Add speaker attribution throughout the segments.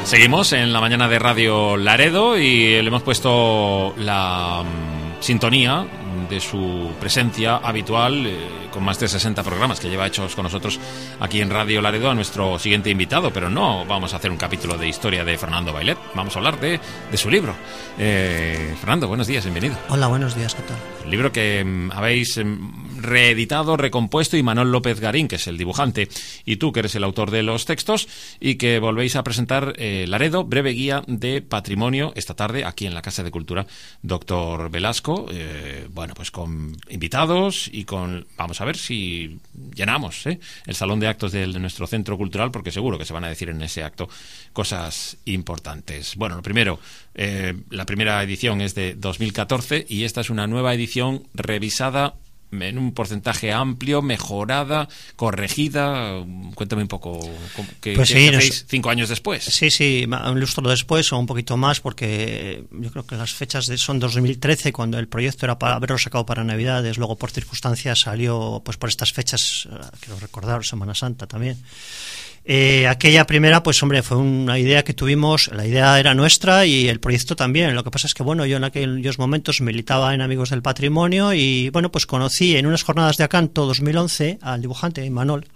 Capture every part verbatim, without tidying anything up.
Speaker 1: Seguimos en la mañana de Radio Laredo y le hemos puesto la um, sintonía de su presencia habitual eh, con más de sesenta programas que lleva hechos con nosotros aquí en Radio Laredo a nuestro siguiente invitado, pero no vamos a hacer un capítulo de historia de Fernando Bailet, vamos a hablar de, de su libro. Eh, Fernando, buenos días, bienvenido.
Speaker 2: Hola, buenos días, ¿qué tal?
Speaker 1: El libro que um, habéis um, reeditado, recompuesto, y Manuel López Garín, que es el dibujante, y tú, que eres el autor de los textos, y que volvéis a presentar eh, Laredo, breve guía de patrimonio, esta tarde aquí en la Casa de Cultura Doctor Velasco, eh, bueno, pues con invitados y con, vamos a ver si llenamos ¿eh? el salón de actos de, de nuestro centro cultural, porque seguro que se van a decir en ese acto cosas importantes. Bueno, lo primero, eh, la primera edición es de dos mil catorce y esta es una nueva edición revisada en un porcentaje amplio, mejorada, corregida. Cuéntame un poco qué,
Speaker 2: pues
Speaker 1: qué
Speaker 2: sí,
Speaker 1: hacéis
Speaker 2: nos...
Speaker 1: cinco años después.
Speaker 2: Sí, sí, un lustro después o un poquito más, porque yo creo que las fechas de, son dos mil trece, cuando el proyecto era para haberlo sacado para Navidades, luego por circunstancias salió pues por estas fechas, quiero recordar, Semana Santa también. Eh, aquella primera, pues hombre, fue una idea que tuvimos, la idea era nuestra y el proyecto también. Lo que pasa es que, bueno, yo en aquellos momentos militaba en Amigos del Patrimonio y, bueno, pues conocí en unas jornadas de Acanto dos mil once al dibujante Imanol.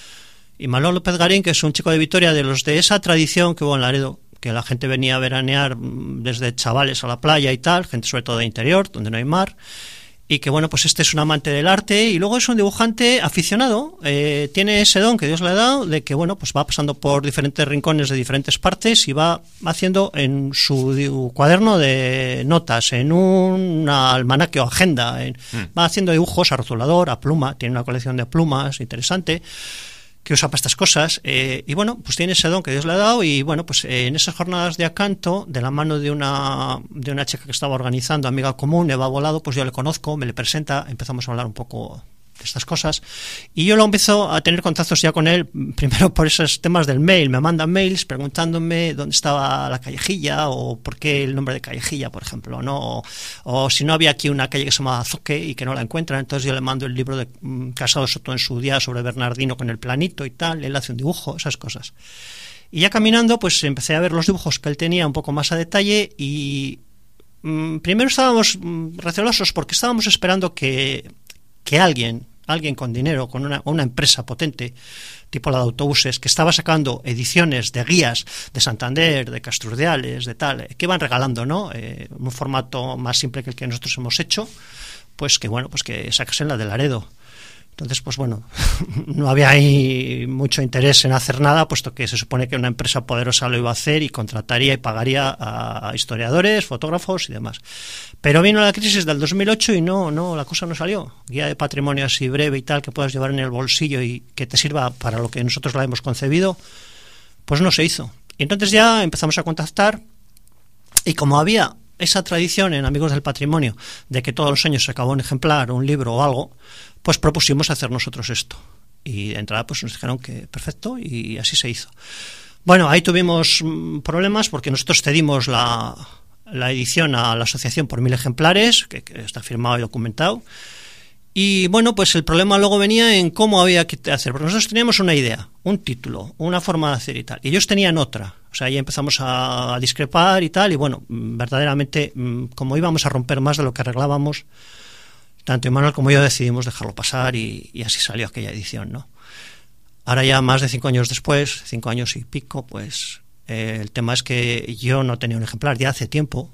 Speaker 2: Imanol López Garín, que es un chico de Vitoria, de los de esa tradición que hubo en Laredo, que la gente venía a veranear desde chavales a la playa y tal, gente sobre todo de interior, donde no hay mar. Y que, bueno, pues este es un amante del arte y luego es un dibujante aficionado, eh, tiene ese don que Dios le ha dado de que, bueno, pues va pasando por diferentes rincones de diferentes partes y va haciendo en su cuaderno de notas, en un almanaque o agenda, en, mm. va haciendo dibujos a rotulador, a pluma, tiene una colección de plumas interesante que usa para estas cosas, eh, y bueno, pues tiene ese don que Dios le ha dado y bueno, pues eh, en esas jornadas de Acanto, de la mano de una de una chica que estaba organizando, amiga común, Eva Volado, pues yo le conozco, me le presenta, empezamos a hablar un poco de estas cosas y yo lo empiezo a tener contactos ya con él, primero por esos temas del mail, me mandan mails preguntándome dónde estaba la callejilla o por qué el nombre de callejilla, por ejemplo, ¿no? O, o si no había aquí una calle que se llama Azoque y que no la encuentran, entonces yo le mando el libro de um, Casado Soto en su día sobre Bernardino con el planito y tal, él hace un dibujo, esas cosas. Y ya caminando, pues empecé a ver los dibujos que él tenía un poco más a detalle y um, primero estábamos um, recelosos porque estábamos esperando que que alguien, alguien con dinero, con una, una empresa potente, tipo la de autobuses, que estaba sacando ediciones de guías de Santander, de Castrurdiales, de tal, que iban regalando, ¿no? Eh, un formato más simple que el que nosotros hemos hecho, pues que bueno, pues que sacasen la de Laredo. Entonces, pues bueno, no había ahí mucho interés en hacer nada, puesto que se supone que una empresa poderosa lo iba a hacer y contrataría y pagaría a historiadores, fotógrafos y demás. Pero vino la crisis del dos mil ocho y no, no, la cosa no salió. Guía de patrimonio así breve y tal, que puedas llevar en el bolsillo y que te sirva para lo que nosotros la hemos concebido, pues no se hizo. Y entonces ya empezamos a contactar y como había esa tradición en Amigos del Patrimonio de que todos los años se acababa un ejemplar, un libro o algo, pues propusimos hacer nosotros esto. Y de entrada pues nos dijeron que perfecto y así se hizo. Bueno, ahí tuvimos problemas porque nosotros cedimos la, la edición a la asociación por mil ejemplares, que, que está firmado y documentado. Y bueno, pues el problema luego venía en cómo había que hacer. Porque nosotros teníamos una idea, un título, una forma de hacer y tal. Y ellos tenían otra. O sea, ya empezamos a, a discrepar y tal. Y bueno, verdaderamente, como íbamos a romper más de lo que arreglábamos, tanto Imanol como yo decidimos dejarlo pasar y, y así salió aquella edición, ¿no? Ahora ya más de cinco años después, cinco años y pico, pues eh, el tema es que yo no tenía un ejemplar ya hace tiempo.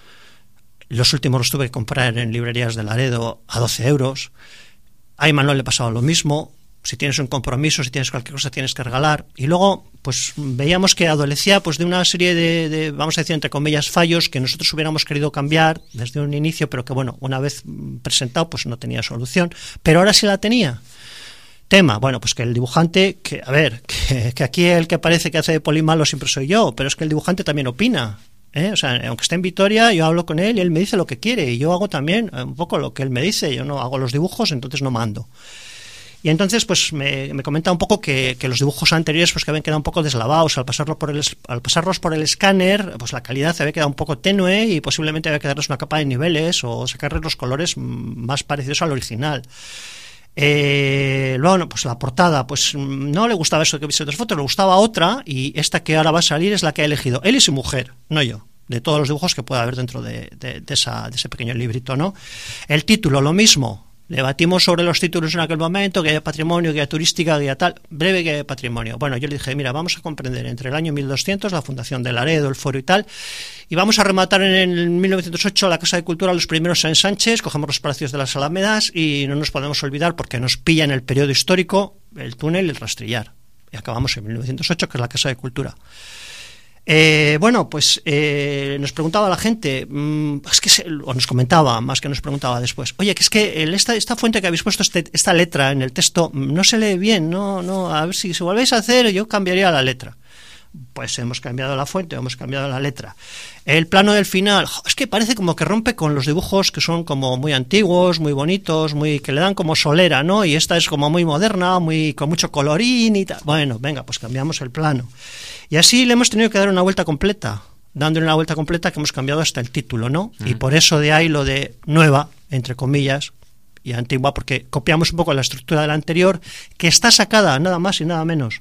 Speaker 2: Los últimos los tuve que comprar en librerías de Laredo a doce euros. A Imanol le pasaba lo mismo. Si tienes un compromiso, si tienes cualquier cosa, tienes que regalar. Y luego, pues veíamos que adolecía pues de una serie de, de, vamos a decir, entre comillas, fallos que nosotros hubiéramos querido cambiar desde un inicio, pero que, bueno, una vez presentado, pues no tenía solución. Pero ahora sí la tenía. Tema, bueno, pues que el dibujante, que a ver, que, que aquí el que parece que hace de poli malo siempre soy yo, pero es que el dibujante también opina. ¿Eh? O sea, aunque esté en Vitoria, yo hablo con él y él me dice lo que quiere. Y yo hago también un poco lo que él me dice. Yo no hago los dibujos, entonces no mando. Y entonces pues me, me comenta un poco que, que los dibujos anteriores pues que habían quedado un poco deslavados al pasarlo por el al pasarlos por el escáner, pues la calidad había quedado un poco tenue y posiblemente había que darles una capa de niveles o sacarles los colores más parecidos al original. Eh, bueno, pues la portada, pues no le gustaba eso de que hubiese dos fotos, le gustaba otra, y esta que ahora va a salir es la que ha elegido él y su mujer, no yo, de todos los dibujos que pueda haber dentro de, de, de, esa, de ese pequeño librito, ¿no? El título, lo mismo. Debatimos sobre los títulos en aquel momento, guía de patrimonio, guía turística, guía tal, breve guía de patrimonio. Bueno, yo le dije, mira, vamos a comprender entre el año mil doscientos, la fundación de Laredo, el foro y tal, y vamos a rematar en el mil novecientos ocho la Casa de Cultura, los primeros en Sánchez, cogemos los palacios de las Alamedas y no nos podemos olvidar, porque nos pilla en el periodo histórico, el túnel y el rastrillar. Y acabamos en mil novecientos ocho, que es la Casa de Cultura. Eh, bueno, pues eh, nos preguntaba la gente, mmm, es que se, o nos comentaba, más que nos preguntaba después, oye, que es que el, esta, esta fuente que habéis puesto, este, esta letra en el texto, no se lee bien, no, no, a ver si se volvéis a hacer, yo cambiaría la letra. Pues hemos cambiado la fuente, hemos cambiado la letra. El plano del final, es que parece como que rompe con los dibujos que son como muy antiguos, muy bonitos, muy que le dan como solera, ¿no? Y esta es como muy moderna, muy con mucho colorín y tal. Bueno, venga, pues cambiamos el plano. Y así le hemos tenido que dar una vuelta completa, dándole una vuelta completa que hemos cambiado hasta el título, ¿no? Uh-huh. Y por eso de ahí lo de nueva, entre comillas, y antigua, porque copiamos un poco la estructura de la anterior, que está sacada nada más y nada menos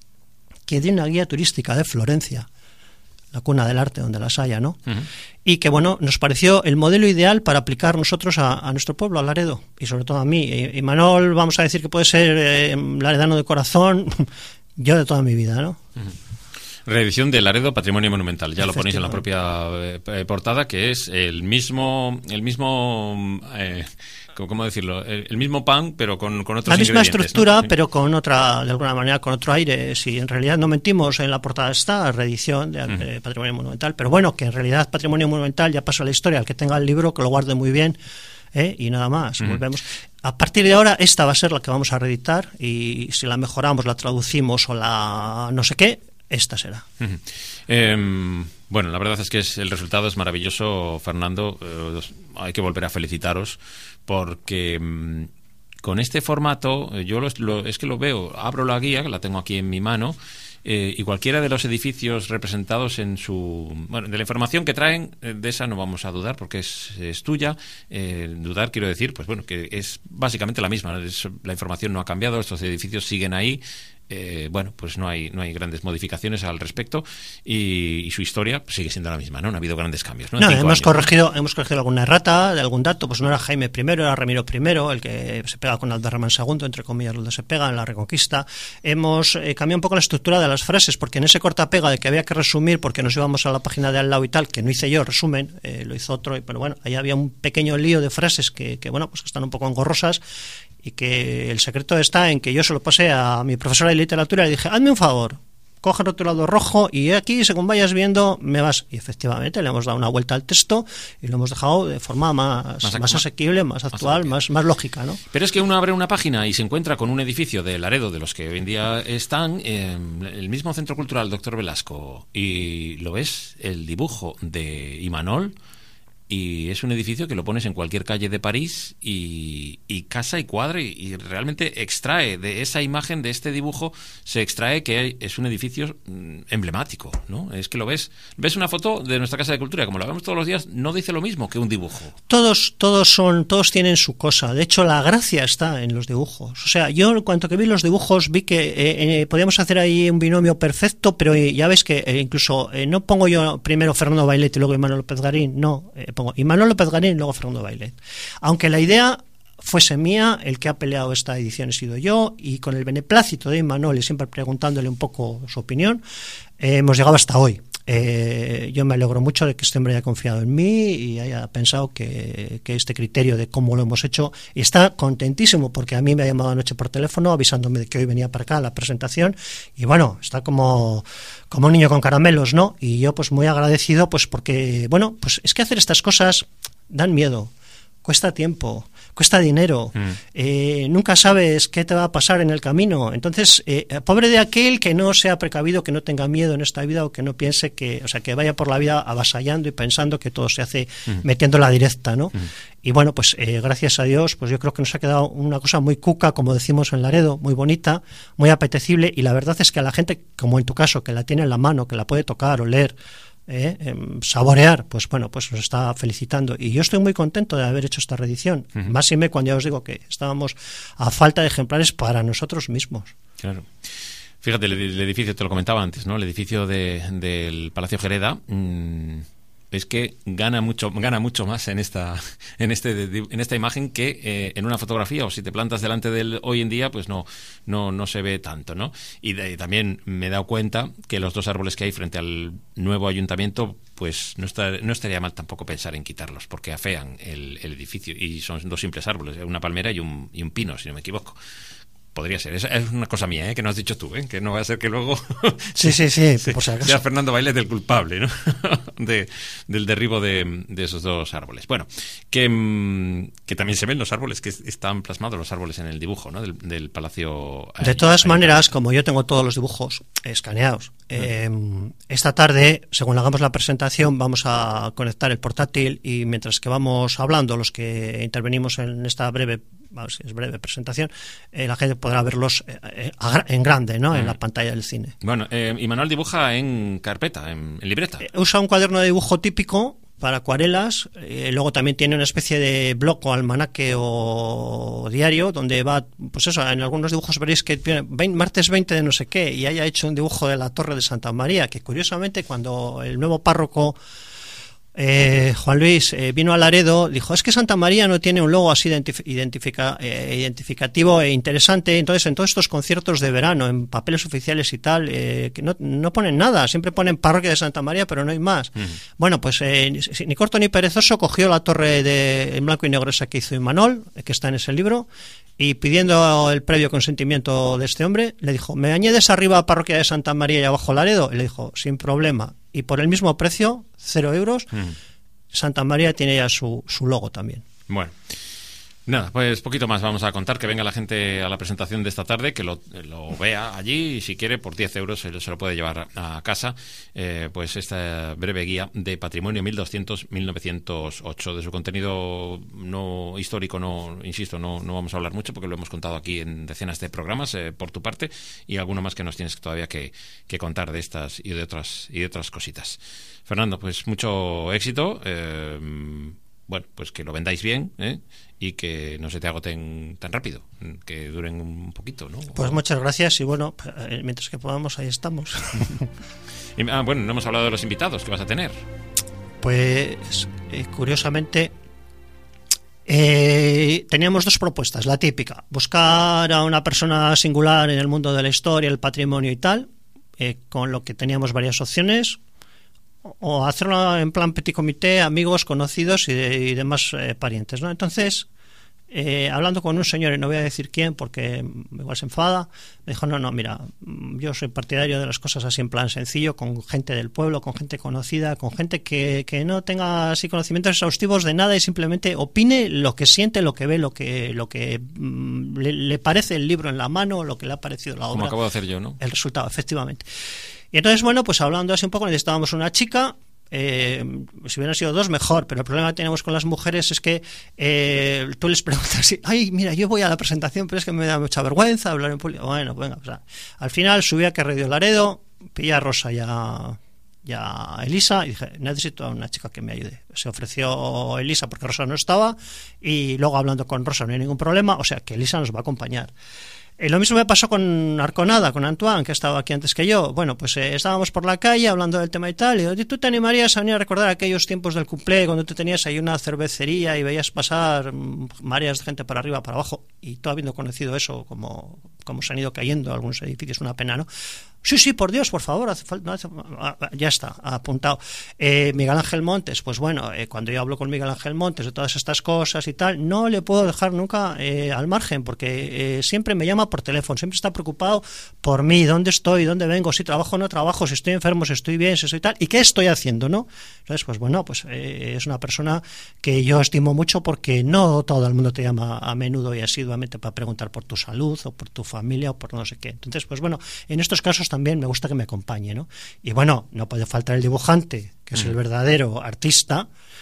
Speaker 2: que de una guía turística de Florencia, la cuna del arte donde las haya, ¿no? Uh-huh. Y que, bueno, nos pareció el modelo ideal para aplicar nosotros a, a nuestro pueblo, a Laredo, y sobre todo a mí. Y, y Manol, vamos a decir que puede ser eh, laredano de corazón, yo de toda mi vida, ¿no?
Speaker 1: Uh-huh. Reedición de Laredo Patrimonio Monumental, ya lo ponéis en la propia eh, portada, que es el mismo, el mismo, eh, ¿cómo decirlo? El, el mismo pan, pero con, con otros ingredientes.
Speaker 2: La misma estructura,
Speaker 1: ¿no?
Speaker 2: pero con otra, de alguna manera, con otro aire. Si en realidad no mentimos, en la portada está reedición de, uh-huh. de Patrimonio Monumental, pero bueno, que en realidad Patrimonio Monumental ya pasó a la historia. El que tenga el libro, que lo guarde muy bien, ¿eh? Y nada más. Uh-huh. Volvemos. A partir de ahora, esta va a ser la que vamos a reeditar, y si la mejoramos, la traducimos o la no sé qué, esta será.
Speaker 1: Uh-huh. Eh, bueno, la verdad es que es, el resultado es maravilloso, Fernando. Eh, hay que volver a felicitaros porque mm, con este formato, yo lo, lo, es que lo veo, abro la guía, que la tengo aquí en mi mano, eh, y cualquiera de los edificios representados en su... Bueno, de la información que traen, de esa no vamos a dudar porque es, es tuya. Eh, dudar, quiero decir, pues bueno, que es básicamente la misma. Es, la información no ha cambiado, estos edificios siguen ahí. Eh, bueno, pues no hay no hay grandes modificaciones al respecto y, y su historia sigue siendo la misma, ¿no? No ha habido grandes cambios, ¿no?
Speaker 2: No, hemos
Speaker 1: años,
Speaker 2: corregido ¿no? hemos corregido alguna errata de algún dato, pues no era Jaime primero, era Ramiro primero, el que se pega con Alderramán segundo, entre comillas, donde se pega en la Reconquista. Hemos eh, cambiado un poco la estructura de las frases, porque en ese cortapega de que había que resumir, porque nos íbamos a la página de al lado y tal, que no hice yo, resumen, eh, lo hizo otro, pero bueno, ahí había un pequeño lío de frases que, que bueno, pues que están un poco engorrosas, y que el secreto está en que yo se lo pasé a mi profesora de literatura y le dije, hazme un favor, coge el rotulado rojo y aquí, según vayas viendo, me vas. Y efectivamente le hemos dado una vuelta al texto y lo hemos dejado de forma más, más, más asequible, más actual, más, más lógica, ¿no?
Speaker 1: Pero es que uno abre una página y se encuentra con un edificio de Laredo, de los que hoy en día están, eh, el mismo Centro Cultural Doctor Velasco, y lo ves, el dibujo de Imanol, y es un edificio que lo pones en cualquier calle de París y, y casa y cuadra y, y realmente extrae de esa imagen, de este dibujo, se extrae que hay, es un edificio mm, emblemático, ¿no? Es que lo ves, ves una foto de nuestra Casa de Cultura, como la vemos todos los días, no dice lo mismo que un dibujo.
Speaker 2: Todos, todos son, todos tienen su cosa. De hecho, la gracia está en los dibujos. O sea, yo en cuanto que vi los dibujos vi que eh, eh, podíamos hacer ahí un binomio perfecto, pero eh, ya ves que eh, incluso eh, no pongo yo primero Fernando Bailet y luego Imanol López Garín, no. Eh, pongo Imanol López Garín y luego Fernando Bailet. Aunque la idea fuese mía, el que ha peleado esta edición he sido yo, y con el beneplácito de Imanol y siempre preguntándole un poco su opinión, eh, hemos llegado hasta hoy. Eh, yo me alegro mucho de que este hombre haya confiado en mí y haya pensado que, que este criterio de cómo lo hemos hecho, y está contentísimo porque a mí me ha llamado anoche por teléfono avisándome de que hoy venía para acá a la presentación, y bueno, está como, como un niño con caramelos, ¿no? Y yo pues muy agradecido, pues porque, bueno, pues es que hacer estas cosas dan miedo, cuesta tiempo, cuesta dinero, mm. eh, nunca sabes qué te va a pasar en el camino. Entonces, eh, pobre de aquel que no sea precavido, que no tenga miedo en esta vida, o que no piense que, o sea, que vaya por la vida avasallando y pensando que todo se hace mm. metiendo la directa, ¿no? Mm. Y bueno, pues eh, gracias a Dios, pues yo creo que nos ha quedado una cosa muy cuca, como decimos en Laredo, muy bonita, muy apetecible, y la verdad es que a la gente, como en tu caso, que la tiene en la mano, que la puede tocar o leer, eh, eh, saborear, pues bueno, pues nos está felicitando. Y yo estoy muy contento de haber hecho esta reedición. Uh-huh. Más y me cuando ya os digo que estábamos a falta de ejemplares para nosotros mismos.
Speaker 1: Claro. Fíjate, el, el edificio, te lo comentaba antes, ¿no? El edificio de, del Palacio Gereda... Mmm, es que gana mucho gana mucho más en esta en este en esta imagen que eh, en una fotografía, o si te plantas delante de él hoy en día, pues no no no se ve tanto, ¿no? Y de, también me he dado cuenta que los dos árboles que hay frente al nuevo ayuntamiento, pues no está, no estaría mal tampoco pensar en quitarlos, porque afean el, el edificio, y son dos simples árboles, una palmera y un, y un pino, si no me equivoco. Podría ser, es, es una cosa mía, ¿eh? Que no has dicho tú, ¿eh? Que no va a ser que luego
Speaker 2: sí, sí, sí,
Speaker 1: se,
Speaker 2: por si acaso.
Speaker 1: sea Fernando Bailet el culpable, ¿no? de, del derribo de, de esos dos árboles. Bueno, que, que también se ven los árboles, que están plasmados los árboles en el dibujo, ¿no? Del, del Palacio.
Speaker 2: De ahí, todas ahí, maneras, como yo tengo todos los dibujos escaneados, eh, esta tarde, según hagamos la presentación, vamos a conectar el portátil, y mientras que vamos hablando, los que intervenimos en esta breve vamos, es breve presentación, eh, la gente podrá verlos eh, en grande, ¿no? Mm. En la pantalla del cine.
Speaker 1: Bueno, eh, y Manuel dibuja en carpeta, en, en libreta.
Speaker 2: Eh, usa un cuaderno de dibujo típico para acuarelas, eh, luego también tiene una especie de blog o almanaque o diario donde va, pues eso, en algunos dibujos veréis que veinte, martes veinte de no sé qué, y haya hecho un dibujo de la Torre de Santa María, que curiosamente cuando el nuevo párroco Eh, Juan Luis eh, vino a Laredo, dijo, es que Santa María no tiene un logo así identif- identifica, eh, identificativo e interesante. Entonces, en todos estos conciertos de verano, en papeles oficiales y tal, eh, que no, no ponen nada, siempre ponen Parroquia de Santa María, pero no hay más. Uh-huh. Bueno, pues eh, ni, ni corto ni perezoso, cogió la torre de en blanco y negro esa que hizo Imanol, que está en ese libro, y pidiendo el previo consentimiento de este hombre, le dijo, ¿me añades arriba Parroquia de Santa María y abajo Laredo? Y le dijo, sin problema. Y por el mismo precio, cero euros, mm. Santa María tiene ya su, su logo también.
Speaker 1: Bueno, nada, pues poquito más vamos a contar, que venga la gente a la presentación de esta tarde, que lo, lo vea allí, y si quiere, por diez euros se, se lo puede llevar a, a casa, eh, pues esta breve guía de patrimonio mil doscientos a mil novecientos ocho. De su contenido no histórico, no insisto, no, no vamos a hablar mucho, porque lo hemos contado aquí en decenas de programas, eh, por tu parte, y alguno más que nos tienes todavía que, que contar de estas y de otras y de otras cositas. Fernando, pues mucho éxito, eh, bueno, pues que lo vendáis bien, ¿eh? Y que no se te agoten tan rápido, que duren un poquito, ¿no?
Speaker 2: Pues muchas gracias, y bueno, mientras que podamos, ahí estamos.
Speaker 1: y, ah, bueno, no hemos hablado de los invitados que vas a tener.
Speaker 2: Pues, eh, curiosamente, eh, teníamos dos propuestas. La típica, buscar a una persona singular en el mundo de la historia, el patrimonio y tal, eh, con lo que teníamos varias opciones, o hacerlo en plan petit comité, amigos, conocidos y, de, y demás eh, parientes, ¿no? Entonces, eh, hablando con un señor, y no voy a decir quién porque igual se enfada, me dijo, no, no, mira, yo soy partidario de las cosas así en plan sencillo, con gente del pueblo, con gente conocida, con gente que, que no tenga así conocimientos exhaustivos de nada, y simplemente opine lo que siente, lo que ve, lo que lo que mm, le, le parece el libro en la mano, lo que le ha parecido la obra.
Speaker 1: Como acabo de hacer yo, ¿no?
Speaker 2: El resultado, efectivamente. Y entonces, bueno, pues hablando así un poco, necesitábamos una chica, eh, si hubieran sido dos, mejor, pero el problema que tenemos con las mujeres es que eh, tú les preguntas, ay, mira, yo voy a la presentación, pero es que me da mucha vergüenza hablar en público. Bueno, venga, pues, al final subí a Radio Laredo, pillé a Rosa y a, y a Elisa, y dije, necesito a una chica que me ayude. Se ofreció Elisa porque Rosa no estaba, y luego hablando con Rosa no hay ningún problema, o sea que Elisa nos va a acompañar. Eh, lo mismo me pasó con Arconada, con Antoine, que estaba aquí antes que yo. Bueno, pues eh, estábamos por la calle hablando del tema y tal, y digo, ¿tú te animarías a venir a recordar aquellos tiempos del cumple, cuando tú tenías ahí una cervecería y veías pasar mmm, mareas de gente para arriba, para abajo? Y tú, habiendo conocido eso, como, como se han ido cayendo algunos edificios, una pena, ¿no? Sí, sí, por Dios, por favor, hace falta, no hace, ya está, apuntado. Eh, Miguel Ángel Montes, pues bueno, eh, cuando yo hablo con Miguel Ángel Montes de todas estas cosas y tal, no le puedo dejar nunca eh, al margen, porque eh, siempre me llama por teléfono, siempre está preocupado por mí, dónde estoy, dónde vengo, si trabajo o no trabajo, si estoy enfermo, si estoy bien, si estoy tal, y qué estoy haciendo, ¿no? Entonces, pues bueno, pues eh, es una persona que yo estimo mucho, porque no todo el mundo te llama a menudo y asiduamente para preguntar por tu salud o por tu familia o por no sé qué. Entonces, pues bueno, en estos casos también me gusta que me acompañe, ¿no? Y bueno, no puede faltar el dibujante, que es el verdadero artista,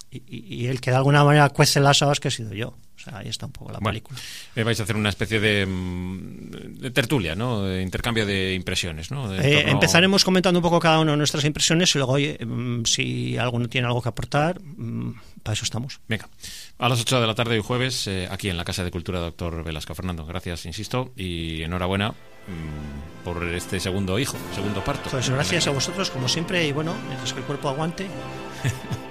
Speaker 2: y, y, y el que de alguna manera cuece las habas, que he sido yo. O sea, ahí está un poco la
Speaker 1: bueno,
Speaker 2: película.
Speaker 1: Eh, vais a hacer una especie de, de tertulia, ¿no? De intercambio de impresiones, ¿no? De
Speaker 2: eh,
Speaker 1: torno...
Speaker 2: Empezaremos comentando un poco cada uno de nuestras impresiones y luego, oye, si alguno tiene algo que aportar, para eso estamos.
Speaker 1: Venga, a las ocho de la tarde hoy jueves, eh, aquí en la Casa de Cultura, doctor Velasco. Fernando, gracias, insisto, y enhorabuena mmm, por este segundo hijo, segundo parto.
Speaker 2: Pues gracias a vosotros, como siempre, y bueno, mientras que el cuerpo aguante.